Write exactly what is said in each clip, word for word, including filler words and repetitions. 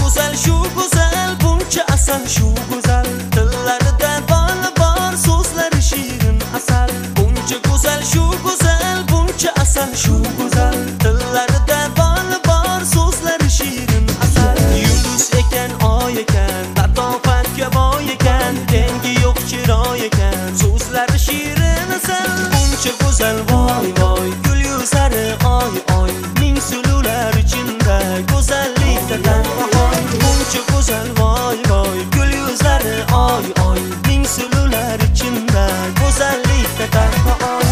go'zal, shu go'zal, buncha asal, shu go'zal. Tillarida boli bor, so'zlari shirin asal. Buncha go'zal, shu go'zal, buncha asal, shu go'zal. Tillarida boli bor, so'zlari shirin asal. Yulduz ekan, oy ekan, latofatga boy ekan, tengi yo'q chiroy ekan, so'zlari shirin asal. Buncha go'zal, voy voy, gul yuzlari oy oy, ming sulular ichida go'zallikda tanhoy. Buncha go'zal, voy voy, gul yuzlari oy oy, ming sulular ichida go'zallikda tanhoy.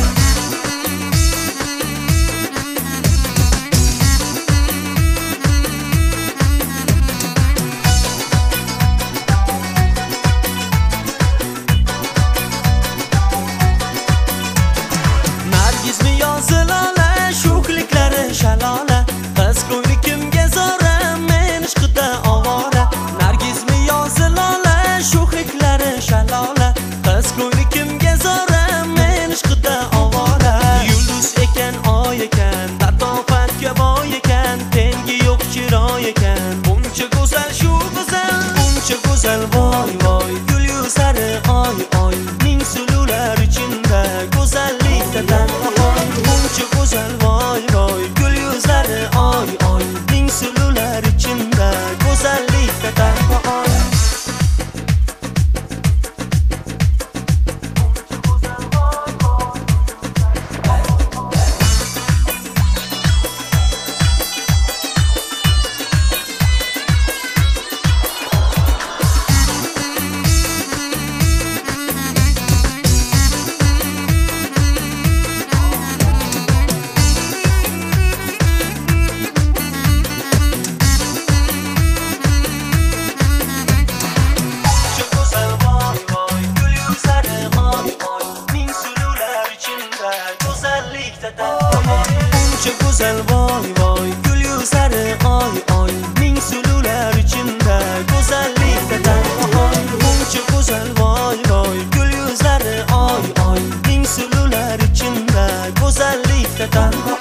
Nargizmi yozilola, sho'xliklari shalola, qiz ko'ngli kimga zora, men ishqida ovora. Nargizmi yozilola, sho'xliklari shalola, qiz ko'ngli kimga zora, men ishqida ovora. Yulduz ekan, oy ekan, latofatga boy ekan, tengi yo'q chiroy ekan, buncha go'zal, shu go'zal. Buncha go'zal, voy voy, gul yuzlari oy oy, ming sulular ichida go'zallikda tanhoy. Buncha go'zal, voy voy, gul yuzlari oy oy, ming sulular ichida go'zallikda tanhoy. Buncha go'zal, voy voy, gul yuzlari oy oy, ming sulular ichida go'zallikda tanhoy. Buncha go'zal, voy voy, gul yuzlari oy oy, ming sulular ichida go'zallikda tanhoy.